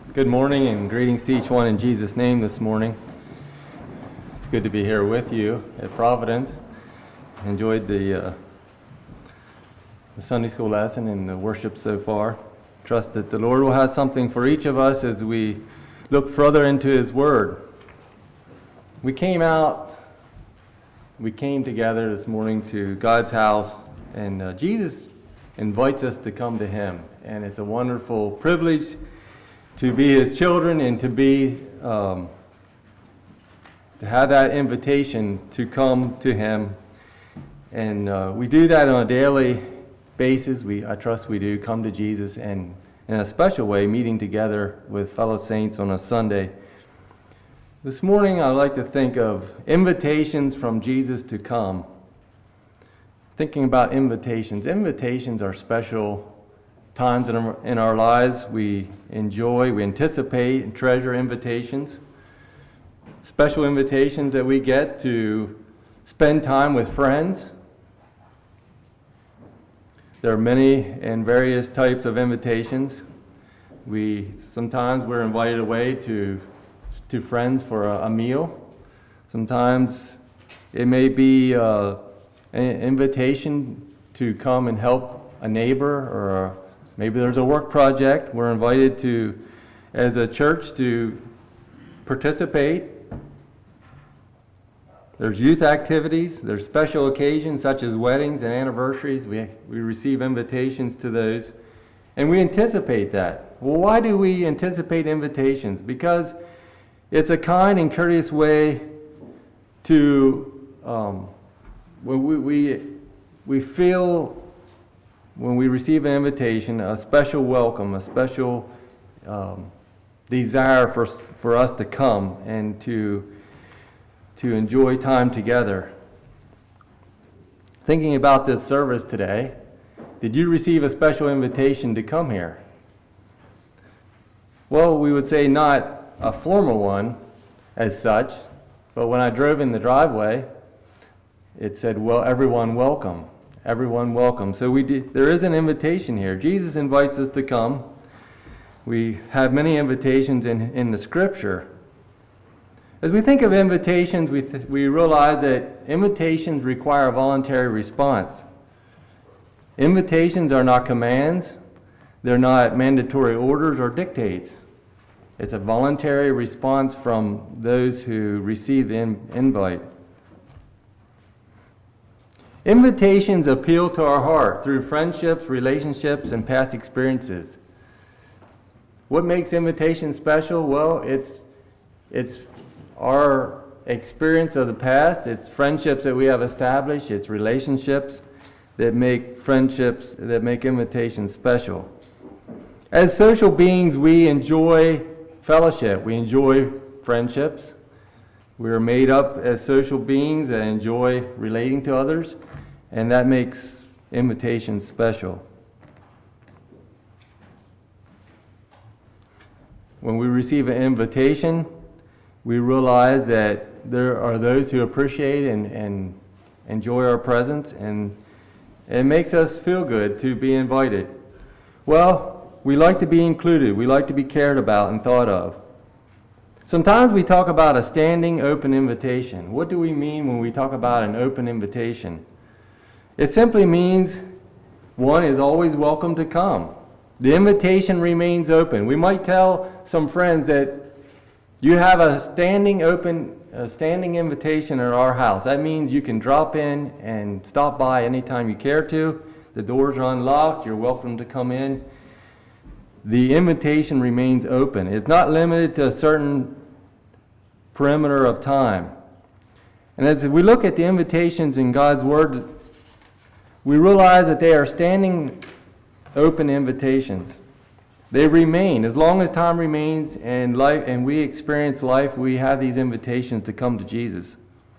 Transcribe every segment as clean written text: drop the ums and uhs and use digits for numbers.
Good morning and greetings to each one in Jesus' name this morning. It's good to be here with you at Providence. Enjoyed the Sunday school lesson and the worship so far. Trust that the Lord will have something for each of us as we look further into His Word. We came together this morning to God's house, and Jesus invites us to come to Him. And it's a wonderful privilege to be His children and to have that invitation to come to Him. And we do that on a daily basis. I trust we do come to Jesus, and in a special way, meeting together with fellow saints on a Sunday. This morning, I'd like to think of invitations from Jesus to come. Thinking about invitations. Invitations are special times in our lives. We enjoy, we anticipate, and treasure invitations. Special invitations that we get to spend time with friends. There are many and various types of invitations. Sometimes we're invited away to friends for a meal. Sometimes it may be an invitation to come and help a neighbor, or maybe there's a work project we're invited to, as a church, to participate. There's youth activities, there's special occasions such as weddings and anniversaries. We receive invitations to those, and we anticipate that. Well, why do we anticipate invitations? Because it's a kind and courteous way to, we feel when we receive an invitation, a special welcome, a special desire for us to come and to enjoy time together. Thinking about this service today, did you receive a special invitation to come here? Well, we would say not a formal one as such, but when I drove in the driveway, it said, well, everyone welcome. Everyone welcome. So there is an invitation here. Jesus invites us to come. We have many invitations in the Scripture. As we think of invitations, we realize that invitations require a voluntary response. Invitations are not commands. They're not mandatory orders or dictates. It's a voluntary response from those who receive the invite. Invitations appeal to our heart through friendships, relationships, and past experiences. What makes invitations special? Well, it's our experience of the past, it's friendships that we have established, it's relationships that make invitations special. As social beings, we enjoy fellowship, we enjoy friendships. We are made up as social beings that enjoy relating to others, and that makes invitations special. When we receive an invitation, we realize that there are those who appreciate and enjoy our presence, and it makes us feel good to be invited. Well, we like to be included. We like to be cared about and thought of. Sometimes we talk about a standing open invitation. What do we mean when we talk about an open invitation? It simply means one is always welcome to come. The invitation remains open. We might tell some friends that you have a standing invitation at our house. That means you can drop in and stop by anytime you care to. The doors are unlocked. You're welcome to come in. The invitation remains open. It's not limited to a certain perimeter of time. And as we look at the invitations in God's Word, we realize that they are standing open invitations. They remain. As long as time remains and we experience life, we have these invitations to come to Jesus.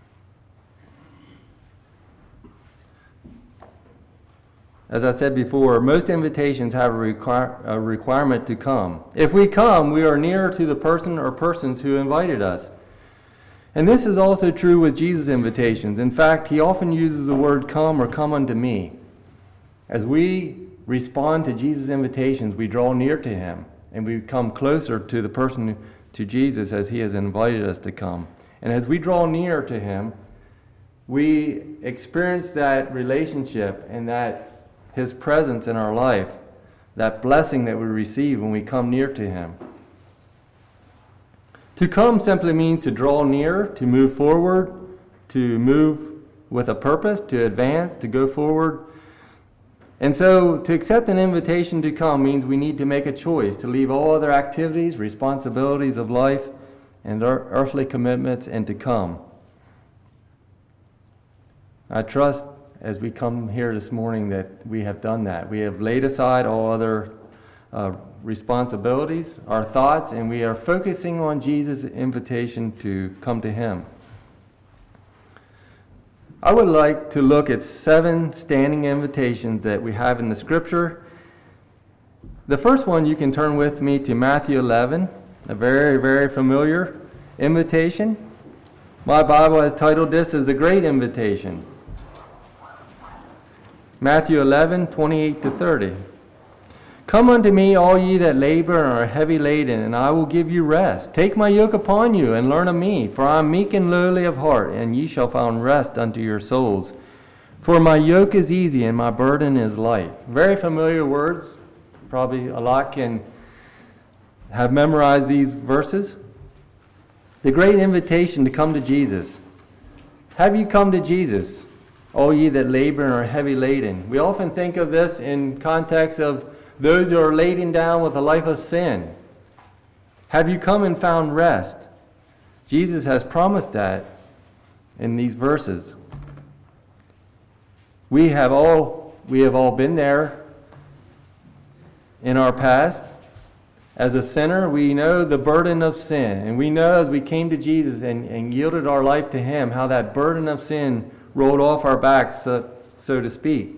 As I said before, most invitations have a requirement to come. If we come, we are nearer to the person or persons who invited us. And this is also true with Jesus' invitations. In fact, He often uses the word come or come unto me. As we respond to Jesus' invitations, we draw near to Him. and we come closer to the person, to Jesus, as he has invited us to come. And as we draw near to him, we experience that relationship and that his presence in our life, that blessing that we receive when we come near to him. To come simply means to draw near, to move forward, to move with a purpose, to advance, to go forward. And so to accept an invitation to come means we need to make a choice to leave all other activities, responsibilities of life, and our earthly commitments, and to come. I trust as we come here this morning that we have done that. We have laid aside all other responsibilities, our thoughts, and we are focusing on Jesus' invitation to come to him. I would like to look at 7 standing invitations that we have in the scripture. The first one, you can turn with me to Matthew 11, a very, very familiar invitation. My Bible has titled this as the Great Invitation. Matthew 11, 28 to 30. Come unto me, all ye that labor and are heavy laden, and I will give you rest. Take my yoke upon you, and learn of me, for I am meek and lowly of heart, and ye shall find rest unto your souls. For my yoke is easy, and my burden is light. Very familiar words. Probably a lot can have memorized these verses. The great invitation to come to Jesus. Have you come to Jesus, all ye that labor and are heavy laden? We often think of this in context of those who are laden down with a life of sin. Have you come and found rest? Jesus has promised that in these verses. We have all been there in our past. As a sinner, we know the burden of sin. And we know as we came to Jesus and yielded our life to him, how that burden of sin rolled off our backs, so to speak.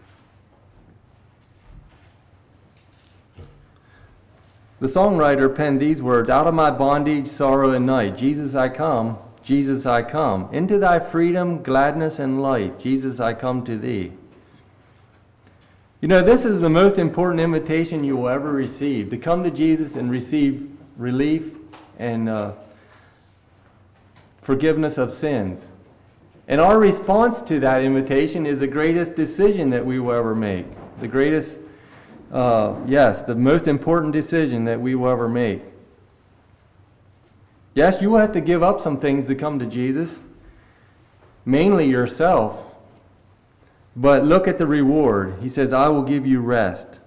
The songwriter penned these words, out of my bondage, sorrow, and night, Jesus I come, Jesus I come. Into thy freedom, gladness, and light, Jesus I come to thee. You know, this is the most important invitation you will ever receive, to come to Jesus and receive relief and forgiveness of sins. And our response to that invitation is the greatest decision that we will ever make. The greatest the most important decision that we will ever make. Yes, you will have to give up some things to come to Jesus, mainly yourself. But look at the reward. He says, I will give you rest.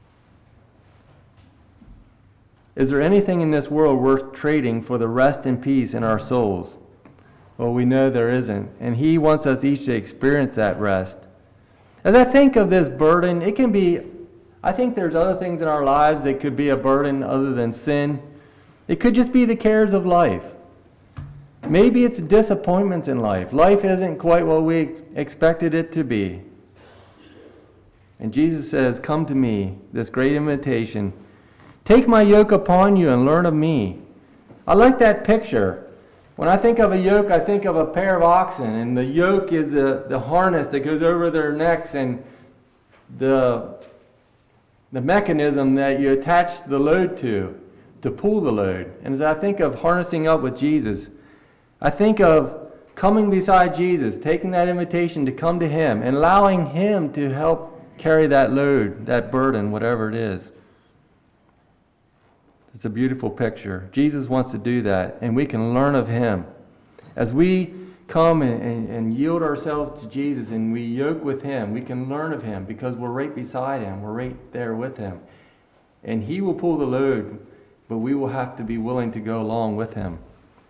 Is there anything in this world worth trading for the rest and peace in our souls? Well, we know there isn't. And he wants us each to experience that rest. As I think of this burden, it can be, I think there's other things in our lives that could be a burden other than sin. It could just be the cares of life. Maybe it's disappointments in life. Life isn't quite what we expected it to be. And Jesus says, come to me, this great invitation. Take my yoke upon you and learn of me. I like that picture. When I think of a yoke, I think of a pair of oxen, and the yoke is the harness that goes over their necks and the mechanism that you attach the load to pull the load. And as I think of harnessing up with Jesus, I think of coming beside Jesus, taking that invitation to come to him, and allowing him to help carry that load, that burden, whatever it is. It's a beautiful picture. Jesus wants to do that, and we can learn of him. As we come and yield ourselves to Jesus and we yoke with him, we can learn of him because we're right beside him. We're right there with him. And he will pull the load, but we will have to be willing to go along with him.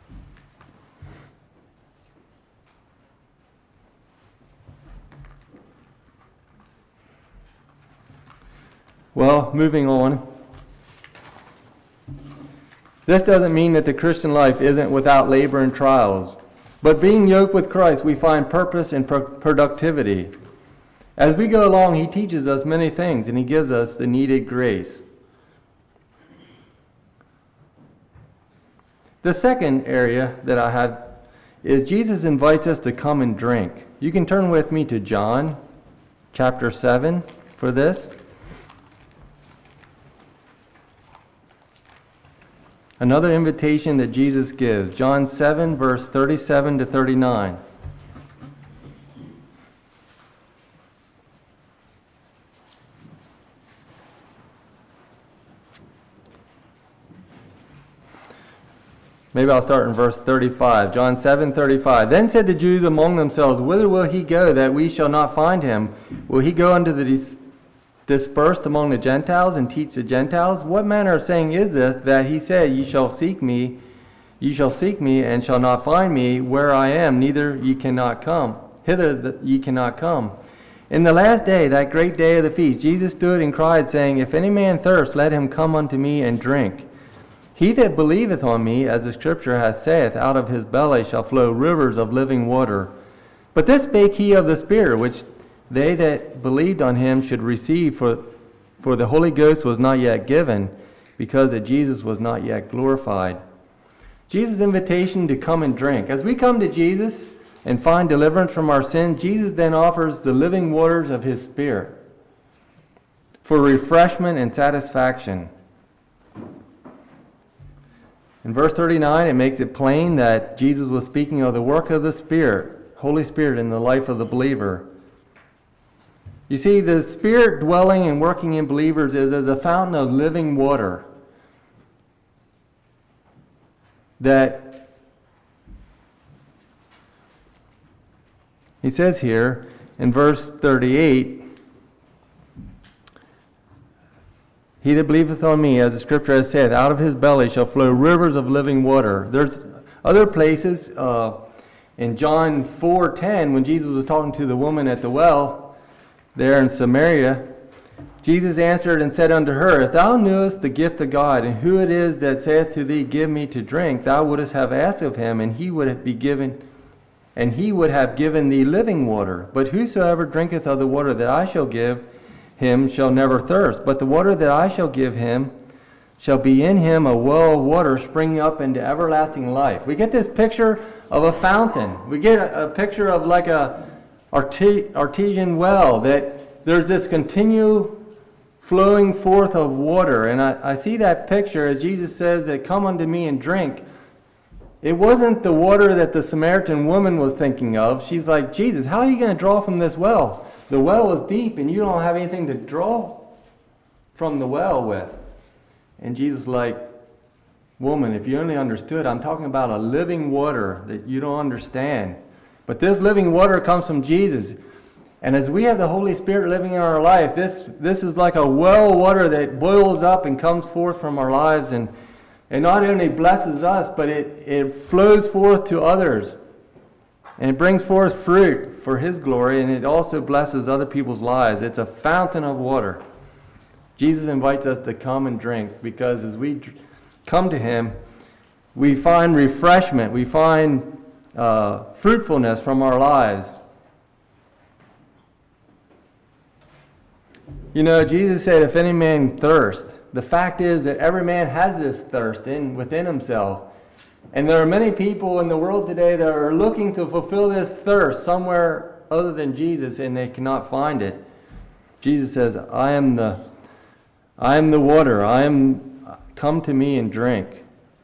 Well, moving on. This doesn't mean that the Christian life isn't without labor and trials. But being yoked with Christ, we find purpose and productivity. As we go along, he teaches us many things, and he gives us the needed grace. The second area that I have is Jesus invites us to come and drink. You can turn with me to John chapter 7 for this. Another invitation that Jesus gives, John 7, verse 37 to 39. Maybe I'll start in verse 35. John 7:35. Then said the Jews among themselves, Whither will he go that we shall not find him? Will he go unto the dispersed among the Gentiles and teach the Gentiles? What manner of saying is this, that he said, Ye shall seek me, and shall not find me where I am, neither ye cannot come. Hither ye cannot come. In the last day, that great day of the feast, Jesus stood and cried, saying, If any man thirst, let him come unto me and drink. He that believeth on me, as the Scripture hath saith, out of his belly shall flow rivers of living water. But this spake he of the Spirit, which they that believed on him should receive, for the Holy Ghost was not yet given, because that Jesus was not yet glorified. Jesus' invitation to come and drink. As we come to Jesus and find deliverance from our sin, Jesus then offers the living waters of his Spirit for refreshment and satisfaction. In verse 39, it makes it plain that Jesus was speaking of the work of the Spirit, Holy Spirit, in the life of the believer. You see, the Spirit dwelling and working in believers is as a fountain of living water that he says here in verse 38, He that believeth on me, as the Scripture has said, out of his belly shall flow rivers of living water. There's other places in John 4:10, when Jesus was talking to the woman at the well there in Samaria, Jesus answered and said unto her, If thou knewest the gift of God, and who it is that saith to thee, Give me to drink, thou wouldest have asked of him, and he would have given thee living water. But whosoever drinketh of the water that I shall give him shall never thirst, but the water that I shall give him shall be in him a well of water springing up into everlasting life. We get this picture of a fountain. We get a picture of like a artesian well, that there's this continual flowing forth of water. And I see that picture as Jesus says that, Come unto me and drink. It wasn't the water that the Samaritan woman was thinking of. She's like, Jesus, how are you going to draw from this well? The well is deep and you don't have anything to draw from the well with. And Jesus is like, Woman, if you only understood, I'm talking about a living water that you don't understand. But this living water comes from Jesus. And as we have the Holy Spirit living in our life, this is like a well of water that boils up and comes forth from our lives, and not only blesses us, but it flows forth to others. And it brings forth fruit for His glory, and it also blesses other people's lives. It's a fountain of water. Jesus invites us to come and drink, because as we come to Him, we find refreshment, we find fruitfulness from our lives. You know, Jesus said, if any man thirst, the fact is that every man has this thirst within himself. And there are many people in the world today that are looking to fulfill this thirst somewhere other than Jesus, and they cannot find it. Jesus says, I am the water. Come to me and drink.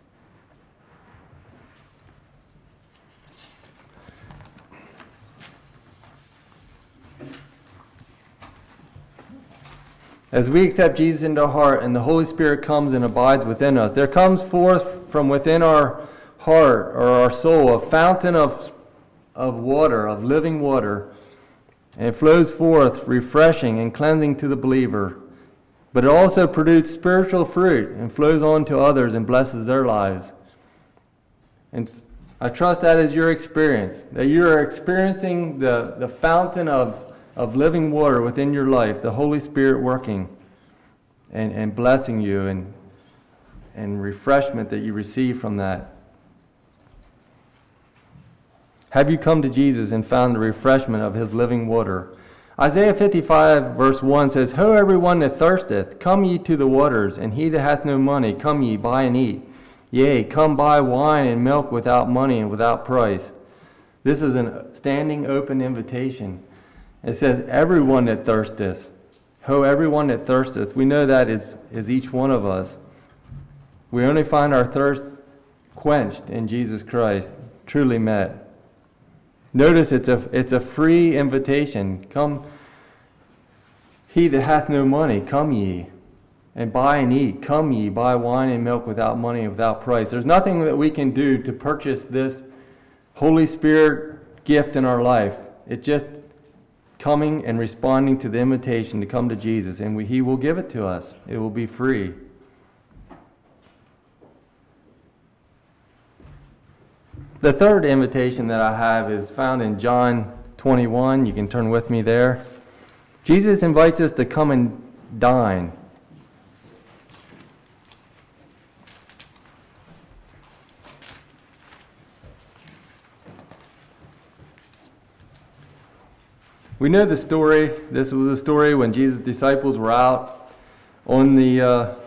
As we accept Jesus into our heart and the Holy Spirit comes and abides within us, there comes forth from within our heart or our soul a fountain of water, of living water, and it flows forth refreshing and cleansing to the believer. But it also produces spiritual fruit and flows on to others and blesses their lives. And I trust that is your experience, that you are experiencing the fountain of living water within your life, the Holy Spirit working and blessing you, and refreshment that you receive from that. Have you come to Jesus and found the refreshment of His living water? Isaiah 55 verse 1 says, Ho, everyone that thirsteth, come ye to the waters, and he that hath no money, come ye, buy and eat. Yea, come buy wine and milk without money and without price. This is a standing open invitation. It says, everyone that thirsteth. Ho, everyone that thirsteth. We know that is each one of us. We only find our thirst quenched in Jesus Christ, truly met. Notice it's a free invitation. Come, he that hath no money, come ye, and buy and eat. Come ye, buy wine and milk without money and without price. There's nothing that we can do to purchase this Holy Spirit gift in our life. It's just coming and responding to the invitation to come to Jesus, and He will give it to us. It will be free. The third invitation that I have is found in John 21. You can turn with me there. Jesus invites us to come and dine. We know the story. This was a story when Jesus' disciples were out on the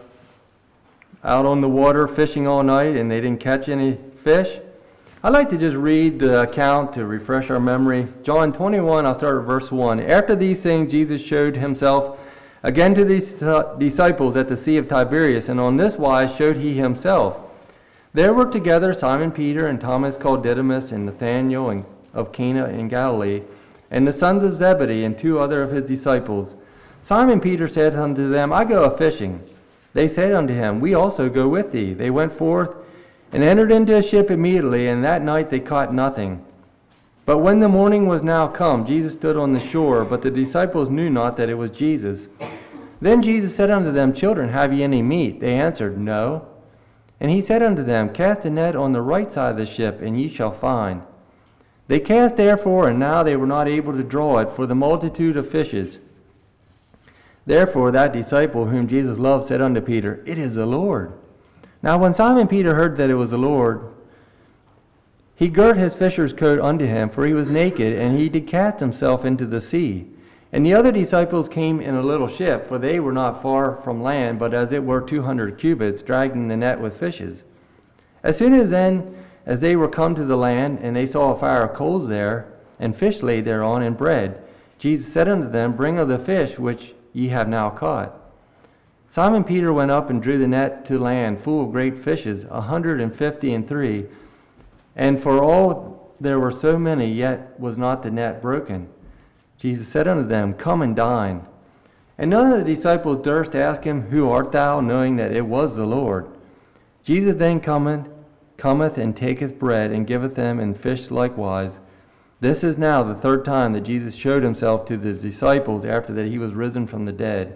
water fishing all night, and they didn't catch any fish. I'd like to just read the account to refresh our memory. John 21, I'll start at verse 1. After these things, Jesus showed himself again to these disciples at the Sea of Tiberias, and on this wise showed he himself. There were together Simon Peter and Thomas called Didymus and Nathanael of Cana in Galilee, and the sons of Zebedee and two other of his disciples. Simon Peter said unto them, I go a-fishing. They said unto him, We also go with thee. They went forth and entered into a ship immediately, and that night they caught nothing. But when the morning was now come, Jesus stood on the shore, but the disciples knew not that it was Jesus. Then Jesus said unto them, Children, have ye any meat? They answered, No. And he said unto them, Cast a net on the right side of the ship, and ye shall find. They cast therefore, and now they were not able to draw it for the multitude of fishes. Therefore that disciple whom Jesus loved said unto Peter, It is the Lord. Now when Simon Peter heard that it was the Lord, he girt his fisher's coat unto him, for he was naked, and he did cast himself into the sea. And the other disciples came in a little ship, for they were not far from land, but as it were 200 cubits, dragging the net with fishes. As soon as they were come to the land, and they saw a fire of coals there, and fish laid thereon, and bread, Jesus said unto them, Bring of the fish which ye have now caught. Simon Peter went up and drew the net to land, full of great fishes, 153. And for all there were so many, yet was not the net broken. Jesus said unto them, Come and dine. And none of the disciples durst ask him, Who art thou? Knowing that it was the Lord. Jesus then cometh and taketh bread, and giveth them, and fish likewise. This is now the third time that Jesus showed himself to the disciples after that he was risen from the dead.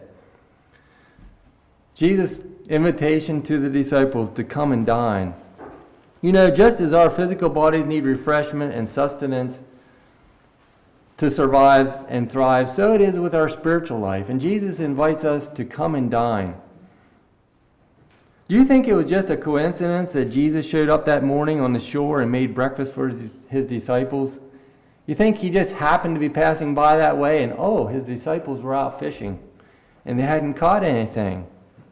Jesus' invitation to the disciples to come and dine. You know, just as our physical bodies need refreshment and sustenance to survive and thrive, so it is with our spiritual life. And Jesus invites us to come and dine. Do you think it was just a coincidence that Jesus showed up that morning on the shore and made breakfast for his disciples? You think he just happened to be passing by that way and, his disciples were out fishing and they hadn't caught anything?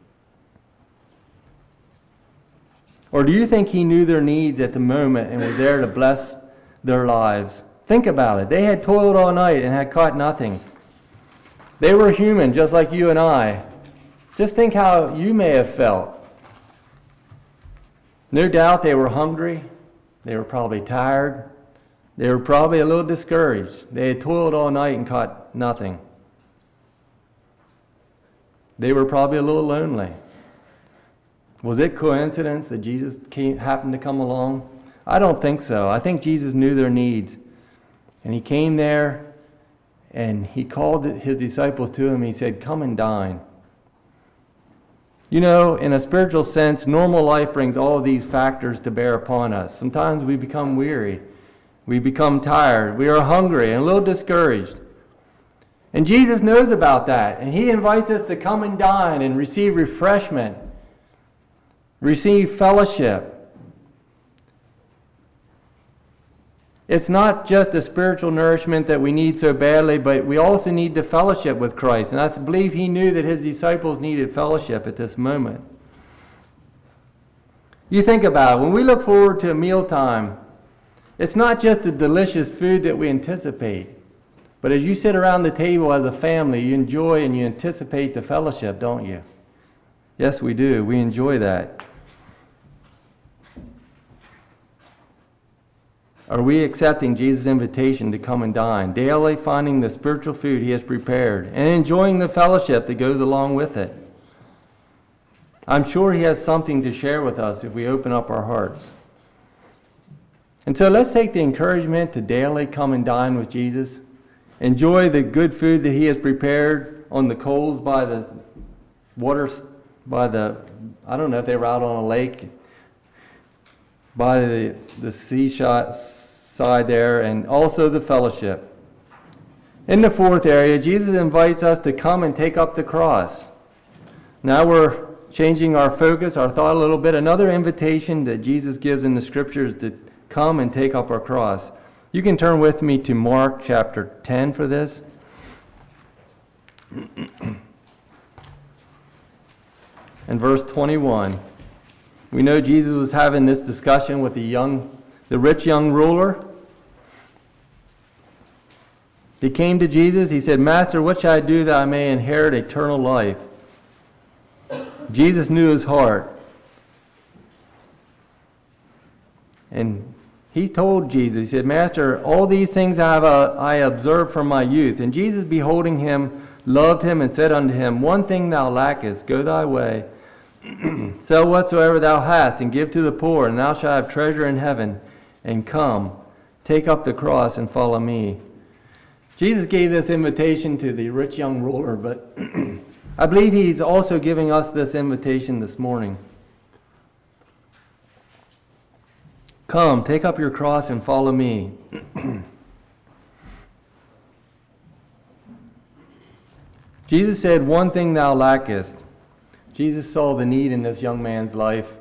Or do you think he knew their needs at the moment and was there to bless their lives? Think about it. They had toiled all night and had caught nothing. They were human, just like you and I. Just think how you may have felt. No doubt they were hungry. They were probably tired. They were probably a little discouraged. They had toiled all night and caught nothing. They were probably a little lonely. Was it coincidence that Jesus happened to come along? I don't think so. I think Jesus knew their needs. And he came there and he called his disciples to him. He said, Come and dine. You know, in a spiritual sense, normal life brings all of these factors to bear upon us. Sometimes we become weary. We become tired. We are hungry and a little discouraged. And Jesus knows about that. And he invites us to come and dine and receive refreshment. Receive fellowship. It's not just a spiritual nourishment that we need so badly, but we also need the fellowship with Christ. And I believe he knew that his disciples needed fellowship at this moment. You think about it. When we look forward to a mealtime, it's not just the delicious food that we anticipate, but as you sit around the table as a family, you enjoy and you anticipate the fellowship, don't you? Yes, we do. We enjoy that. Are we accepting Jesus' invitation to come and dine, daily finding the spiritual food he has prepared and enjoying the fellowship that goes along with it? I'm sure he has something to share with us if we open up our hearts. And so let's take the encouragement to daily come and dine with Jesus. Enjoy the good food that he has prepared on the coals by the waters, I don't know if they were out on a lake, by the seashore side there, and also the fellowship. In the fourth area, Jesus invites us to come and take up the cross. Now we're changing our focus, our thought a little bit. Another invitation that Jesus gives in the scriptures to come and take up our cross. You can turn with me to Mark chapter 10 for this. In verse 21, we know Jesus was having this discussion with the rich young ruler. He came to Jesus. He said, "Master, what shall I do that I may inherit eternal life?" Jesus knew his heart. And he told Jesus, he said, "Master, all these things I observed from my youth." And Jesus, beholding him, loved him and said unto him, "One thing thou lackest, go thy way, sell whatsoever thou hast, and give to the poor, and thou shalt have treasure in heaven. And come, take up the cross and follow me." Jesus gave this invitation to the rich young ruler, but I believe he's also giving us this invitation this morning. Come, take up your cross and follow me. Jesus said, "One thing thou lackest." Jesus saw the need in this young man's life.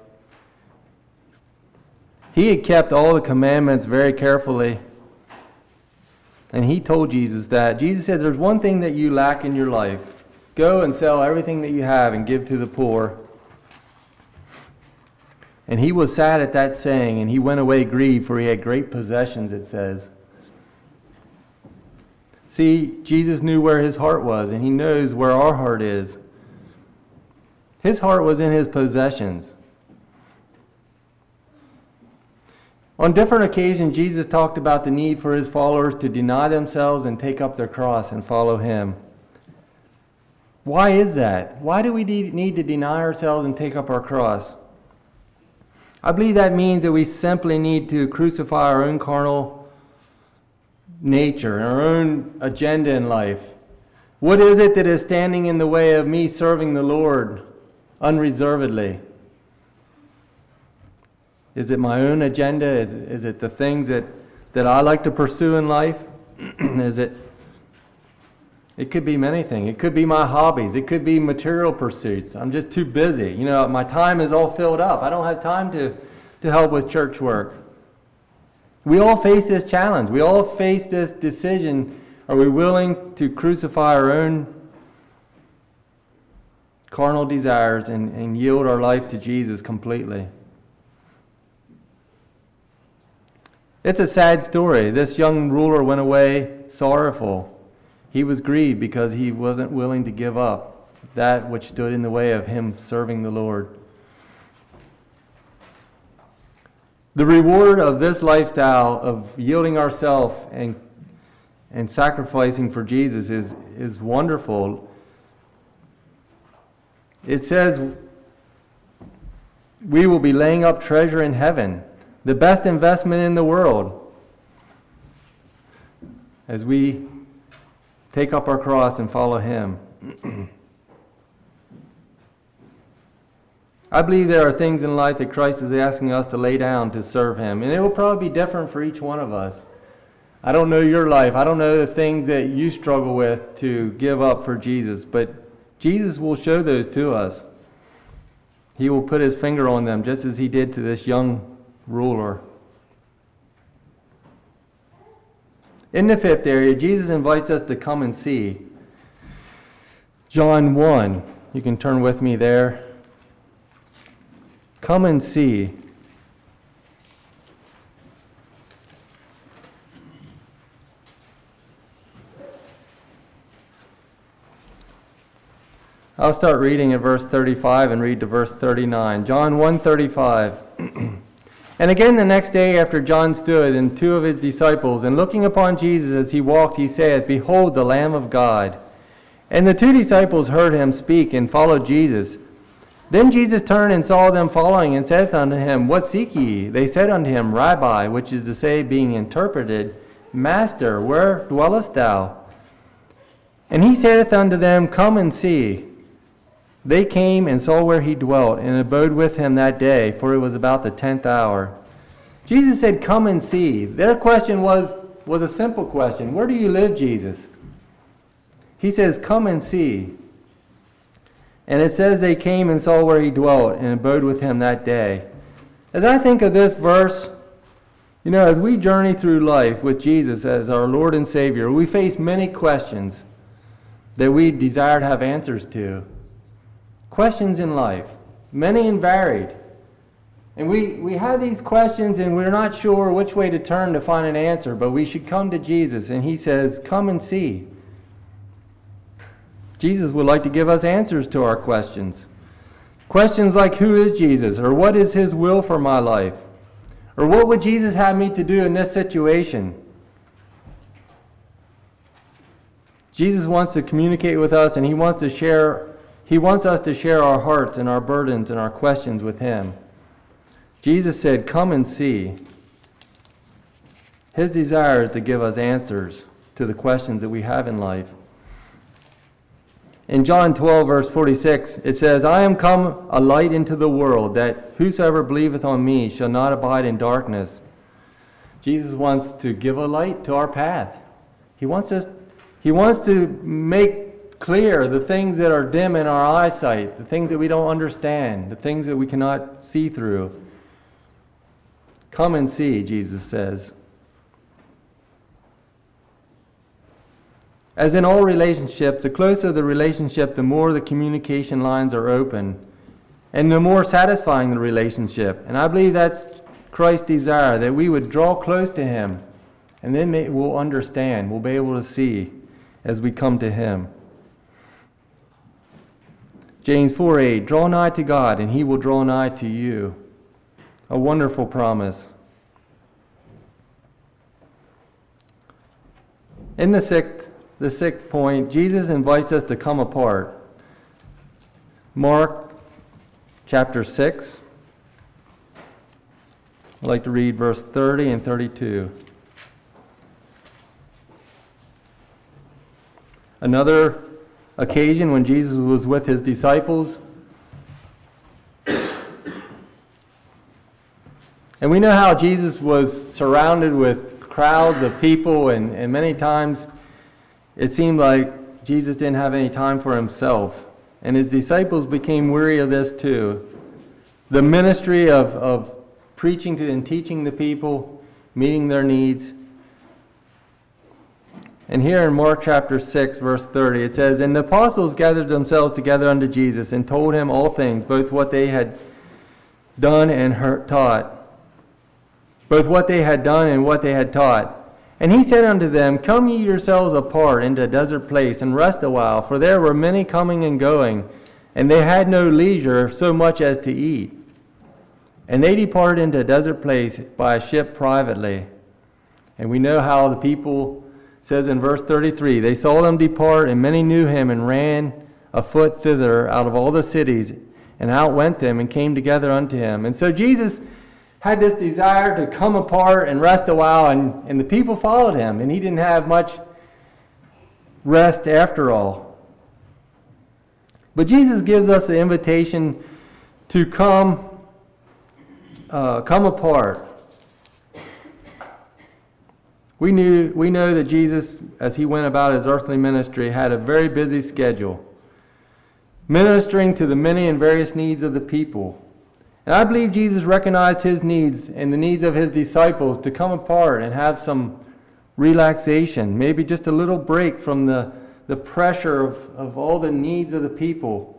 He had kept all the commandments very carefully. And he told Jesus that. Jesus said, "There's one thing that you lack in your life. Go and sell everything that you have and give to the poor." And he was sad at that saying, and he went away grieved, for he had great possessions, it says. See, Jesus knew where his heart was, and he knows where our heart is. His heart was in his possessions. On different occasions, Jesus talked about the need for his followers to deny themselves and take up their cross and follow him. Why is that? Why do we need to deny ourselves and take up our cross? I believe that means that we simply need to crucify our own carnal nature and our own agenda in life. What is it that is standing in the way of me serving the Lord unreservedly? Is it my own agenda? Is it the things that I like to pursue in life? It could be many things. It could be my hobbies. It could be material pursuits. I'm just too busy. My time is all filled up. I don't have time to help with church work. We all face this challenge. We all face this decision. Are we willing to crucify our own carnal desires and yield our life to Jesus completely? It's a sad story. This young ruler went away sorrowful. He was grieved because he wasn't willing to give up that which stood in the way of him serving the Lord. The reward of this lifestyle of yielding ourselves and sacrificing for Jesus is wonderful. It says we will be laying up treasure in heaven, the best investment in the world, as we take up our cross and follow him. I believe there are things in life that Christ is asking us to lay down to serve him, and it will probably be different for each one of us. I don't know your life. I don't know the things that you struggle with to give up for Jesus, but Jesus will show those to us. He will put his finger on them, just as he did to this young ruler. In the fifth area, Jesus invites us to come and see. John 1. You can turn with me there. Come and see. I'll start reading at verse 35 and read to verse 39. John 1:35. And again the next day after John stood, and two of his disciples, and looking upon Jesus as he walked, he said, Behold the Lamb of God. And the two disciples heard him speak, and followed Jesus. Then Jesus turned and saw them following, and saith unto him, What seek ye? They said unto him, Rabbi, which is to say, being interpreted, Master, where dwellest thou? And he saith unto them, Come and see. They came and saw where he dwelt, and abode with him that day, for it was about the 10th hour. Jesus said, Come and see. Their question was a simple question. Where do you live, Jesus? He says, Come and see. And it says they came and saw where he dwelt, and abode with him that day. As I think of this verse, as we journey through life with Jesus as our Lord and Savior, we face many questions that we desire to have answers to. Questions in life, many and varied. And we have these questions and we're not sure which way to turn to find an answer, but we should come to Jesus, and he says, Come and see. Jesus would like to give us answers to our questions. Questions like, who is Jesus? Or what is his will for my life? Or what would Jesus have me to do in this situation? Jesus wants to communicate with us, and he wants us to share our hearts and our burdens and our questions with him. Jesus said, Come and see. His desire is to give us answers to the questions that we have in life. In John 12, verse 46, it says, I am come a light into the world, that whosoever believeth on me shall not abide in darkness. Jesus wants to give a light to our path. He wants to make clear the things that are dim in our eyesight, the things that we don't understand, the things that we cannot see through. Come and see, Jesus says. As in all relationships, the closer the relationship, the more the communication lines are open, and the more satisfying the relationship. And I believe that's Christ's desire, that we would draw close to him, and then we'll understand, we'll be able to see as we come to him. James 4:8, draw nigh to God, and he will draw nigh to you. A wonderful promise. In the sixth point, Jesus invites us to come apart. Mark chapter 6. I'd like to read verse 30 and 32. Another occasion when Jesus was with his disciples. And we know how Jesus was surrounded with crowds of people, and many times it seemed like Jesus didn't have any time for himself. And his disciples became weary of this too. The ministry of preaching to and teaching the people, meeting their needs. And here in Mark chapter 6, verse 30, it says, And the apostles gathered themselves together unto Jesus, and told him all things, both what they had done and taught. Both what they had done and what they had taught. And he said unto them, Come ye yourselves apart into a desert place, and rest a while, for there were many coming and going, and they had no leisure so much as to eat. And they departed into a desert place by a ship privately. And we know how the people, says in verse 33, they saw them depart, and many knew him, and ran afoot thither out of all the cities, and outwent them, and came together unto him. And so Jesus had this desire to come apart and rest a while, and the people followed him, and he didn't have much rest after all. But Jesus gives us the invitation to come apart. We know that Jesus, as he went about his earthly ministry, had a very busy schedule, ministering to the many and various needs of the people. And I believe Jesus recognized his needs and the needs of his disciples to come apart and have some relaxation, maybe just a little break from the pressure of all the needs of the people.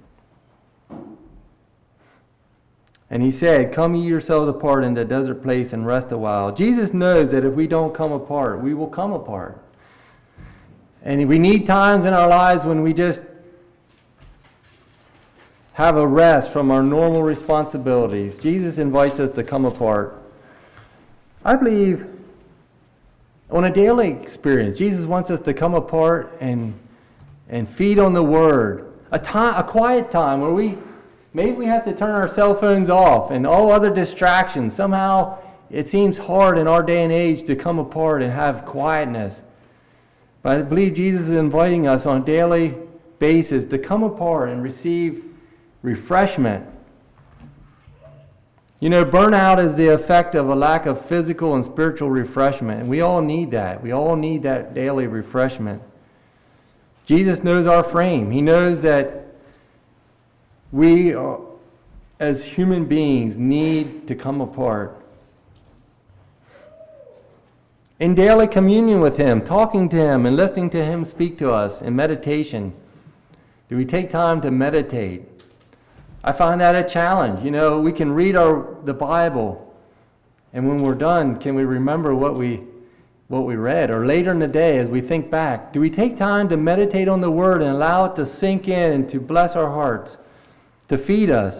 And he said, Come ye yourselves apart into a desert place and rest a while. Jesus knows that if we don't come apart, we will come apart. And we need times in our lives when we just have a rest from our normal responsibilities. Jesus invites us to come apart. I believe on a daily experience, Jesus wants us to come apart and feed on the Word. A quiet time where maybe we have to turn our cell phones off and all other distractions. Somehow it seems hard in our day and age to come apart and have quietness. But I believe Jesus is inviting us on a daily basis to come apart and receive refreshment. You know, burnout is the effect of a lack of physical and spiritual refreshment, and we all need that. We all need that daily refreshment. Jesus knows our frame. He knows that we, as human beings, need to come apart. In daily communion with Him, talking to Him and listening to Him speak to us in meditation, do we take time to meditate? I find that a challenge. You know, we can read the Bible, and when we're done, can we remember what we read? Or later in the day, as we think back, do we take time to meditate on the Word and allow it to sink in and to bless our hearts, to feed us?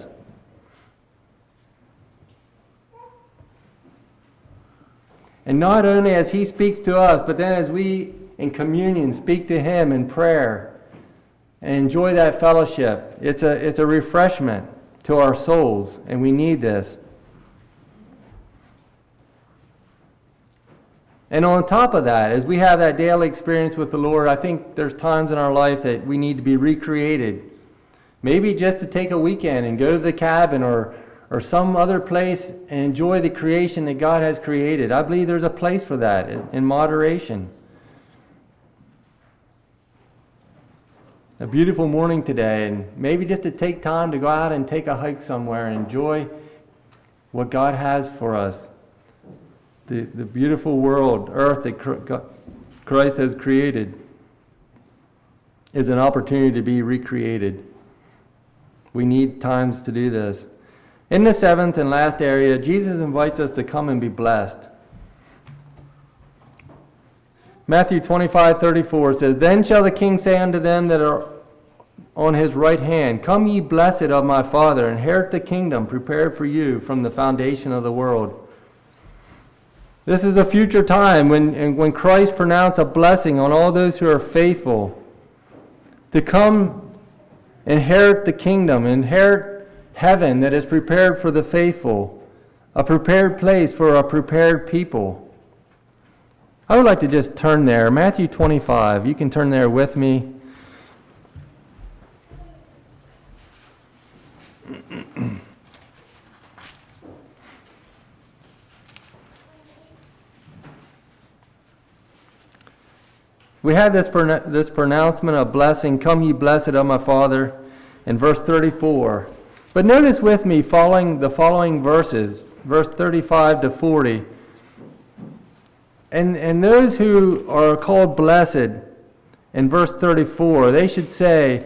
And not only as He speaks to us, but then as we in communion speak to Him in prayer and enjoy that fellowship. It's a refreshment to our souls, and we need this. And on top of that, as we have that daily experience with the Lord, I think there's times in our life that we need to be recreated. Maybe just to take a weekend and go to the cabin or some other place and enjoy the creation that God has created. I believe there's a place for that in moderation. A beautiful morning today, and maybe just to take time to go out and take a hike somewhere and enjoy what God has for us. The beautiful world, earth that Christ has created is an opportunity to be recreated. We need times to do this. In the seventh and last area, Jesus invites us to come and be blessed. Matthew 25:34 says, "Then shall the King say unto them that are on his right hand, Come ye blessed of my Father, inherit the kingdom prepared for you from the foundation of the world." This is a future time when Christ pronounced a blessing on all those who are faithful to come inherit the kingdom, inherit heaven that is prepared for the faithful, a prepared place for a prepared people. I would like to just turn there. Matthew 25. You can turn there with me. We had this pronouncement of blessing, "Come ye blessed of my Father," in verse 34. But notice with me following the following verses, verse 35 to 40. And those who are called blessed in verse 34, they should say,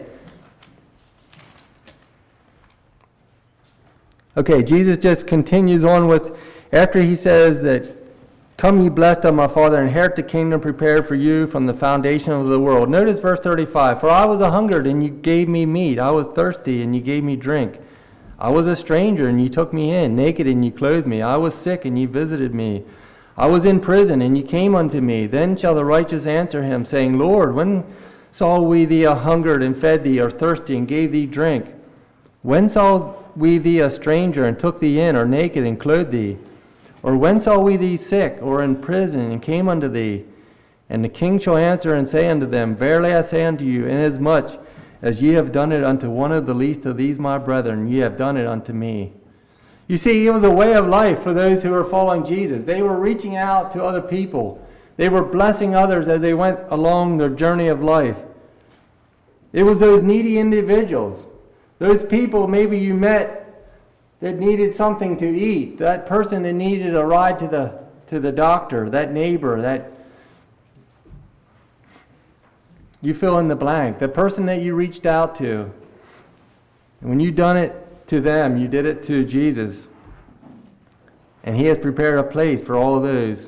okay, Jesus just continues on with, after he says that, "Come ye blessed of my Father, inherit the kingdom prepared for you from the foundation of the world." Notice verse 35, "For I was a hungered, and you gave me meat. I was thirsty, and you gave me drink. I was a stranger, and you took me in. Naked, and you clothed me. I was sick, and you visited me. I was in prison, and you came unto me. Then shall the righteous answer him, saying, Lord, when saw we thee a hungered, and fed thee, or thirsty, and gave thee drink? When saw we thee a stranger, and took thee in, or naked, and clothed thee? Or when saw we thee sick, or in prison, and came unto thee? And the king shall answer and say unto them, Verily I say unto you, inasmuch as ye have done it unto one of the least of these my brethren, ye have done it unto me. You see, it was a way of life for those who were following Jesus. They were reaching out to other people. They were blessing others as they went along their journey of life. It was those needy individuals, those people maybe you met that needed something to eat, that person that needed a ride to the doctor, that neighbor, that you fill in the blank, the person that you reached out to. And when you done it to them, you did it to Jesus. And he has prepared a place for all of those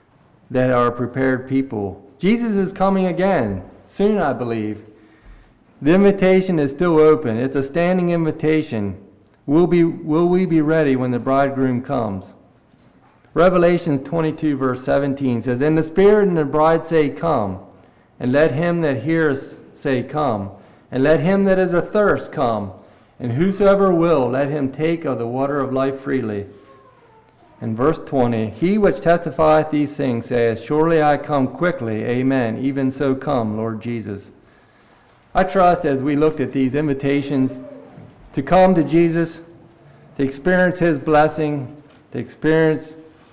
that are prepared people. Jesus is coming again, soon I believe. The invitation is still open. It's a standing invitation. Will we be ready when the bridegroom comes? Revelations 22 verse 17 says, "And the Spirit and the bride say, Come. And let him that heareth say, Come. And let him that is athirst come. And whosoever will, let him take of the water of life freely." And verse 20, "He which testifieth these things saith, Surely I come quickly. Amen. Even so come, Lord Jesus." I trust as we looked at these invitations to come to Jesus, to experience His blessing, to experience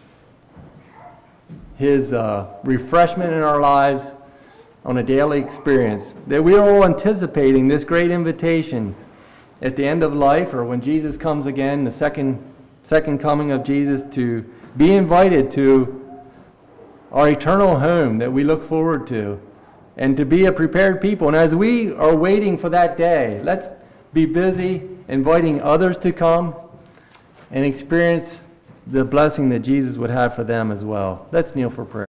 His refreshment in our lives on a daily experience, that we are all anticipating this great invitation at the end of life, or when Jesus comes again, the second coming of Jesus, to be invited to our eternal home that we look forward to, and to be a prepared people. And as we are waiting for that day, let's be busy inviting others to come and experience the blessing that Jesus would have for them as well. Let's kneel for prayer.